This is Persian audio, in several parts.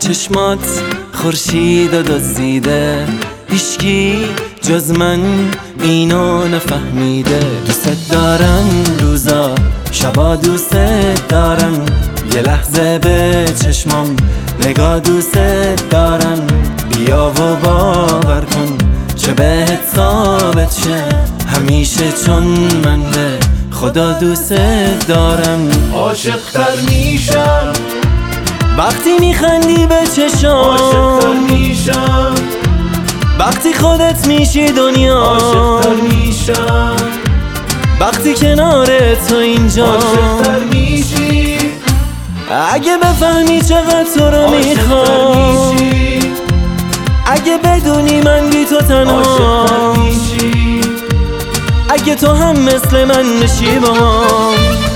چشمات خورشید و دزدیده، هیچکی جز من اینو نفهمیده. دوست دارم روزا شبا دوست دارم، یه لحظه به چشمام نگاه دوست دارم. بیا و باور کن چه بهت ثابت شه، همیشه چون من به خدا دوست دارم. عاشق تر میشم وقتی میخندی به چشام، عاشق تر میشم وقتی خودت میشی دنیا، عاشق تر میشم وقتی کنار تو اینجا، عاشق تر میشی اگه بفهمی چقدر تو رو میخوام، اگه بدونی من بی تو تنها، اگه تو هم مثل من نشیبام.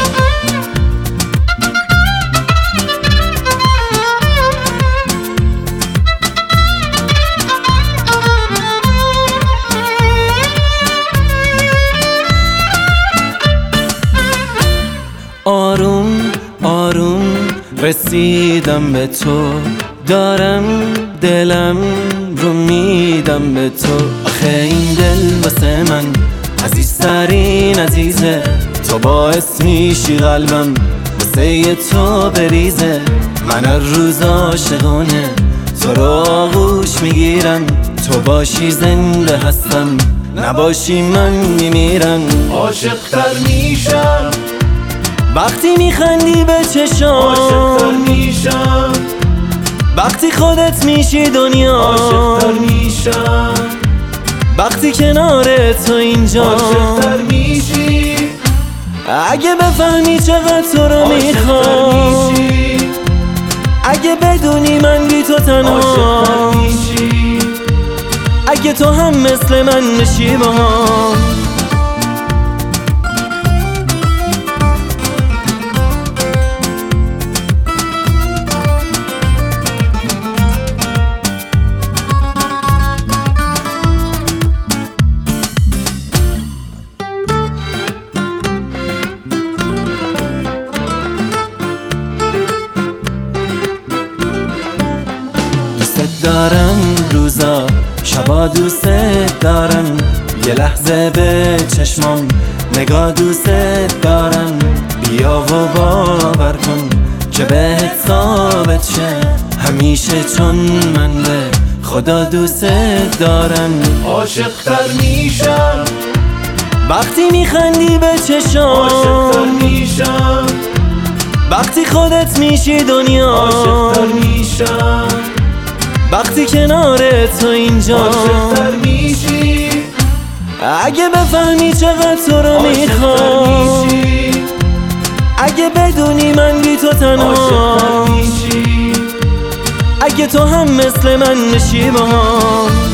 آروم آروم رسیدم به تو، دارم دلم رو میدم به تو. آخه این دل واسه من عزیزترین عزیزه، تو باعث میشی قلبم واسه تو بریزه. من هر روز عاشقانه تو رو آغوش میگیرم، تو باشی زنده هستم، نباشی من میمیرم. عاشق تر میشم وقتی میخندی به چشام، عاشق تر میشم وقتی خودت میشی دنیا، عاشق تر میشم وقتی کنار تو اینجا، عاشق تر میشی اگه بفهمی چقدر تو رو میخوام، اگه بدونی من بی تو تنها، اگه تو هم مثل من نشیبام. دوست دارم روزا شبا دوست دارم، یه لحظه به چشمام نگاه دوست دارم. بیا و باور کن که بهت ثابت شه، همیشه چون من به خدا دوست دارم. عاشق تر میشم وقتی میخندی به چشام، عاشق تر میشم وقتی خودت میشی دنیا، عاشق تر میشم وقتی کنار تو اینجا، عاشق تر میشی اگه بفهمی چقدر تو رو میخوام، اگه بدونی من بی تو تنها، اگه تو هم مثل من نشیبام.